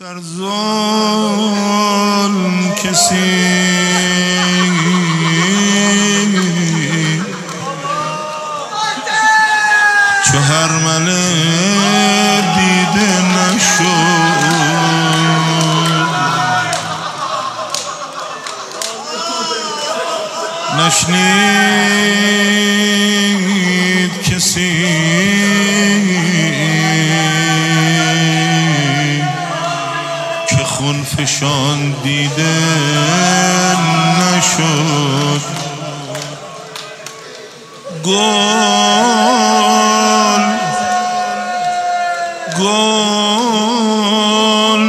در ظلم کسی چو هرمله دیده نشد، نشنید کسی که خون فشان دیده نشد. گل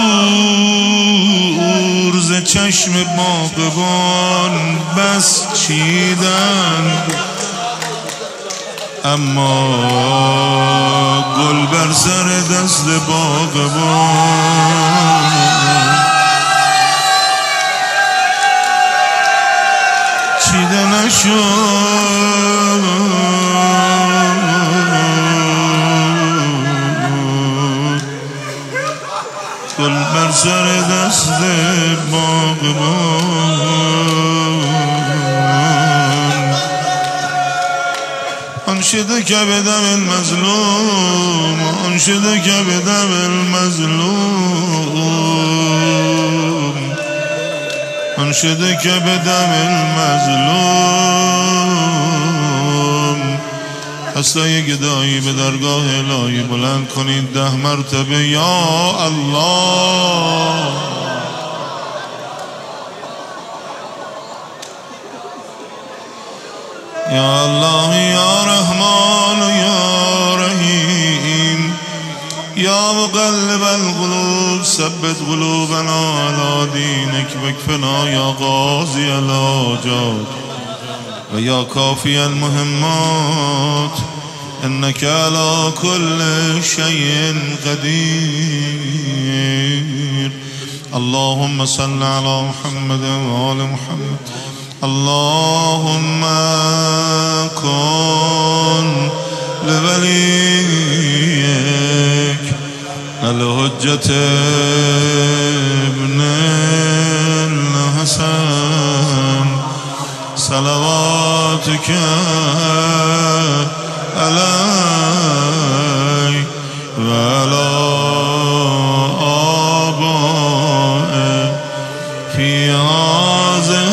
دور ز چشم باغبان بس چیدند، اما گل بر سر دست باغبان چیده نشد. گل بر سر دست باغبان انشدك بدم المظلوم، انشدك بدم المظلوم، انشدك بدم المظلوم. هستای گدایی به درگاه الهی بلند کنید 10 مرتبه یا الله. یا الله یا رحمان یا رحیم یا مقلب القلوب ثبت قلوبنا على دینک واکفنا یا قاضی الحاجات و یا کافی المهمات انك على كل شيء قدير. اللهم صل على محمد وآل محمد. اللهم كن لوليك الحجة ابن الحسن صلواتك عليه وعلى آبائه في هذه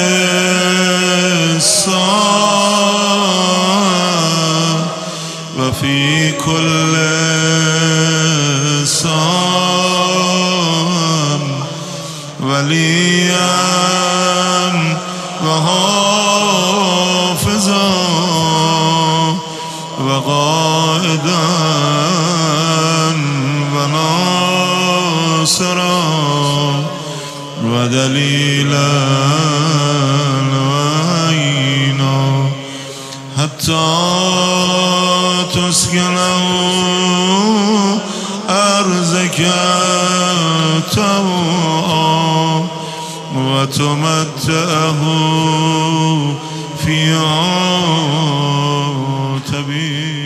الساعة وفي كل ساعة وليا وحافظا وقائدا وناصرا ودليلا وعينا حتى تسكنه أرزك طوعا وتمتعه فيها تبيا.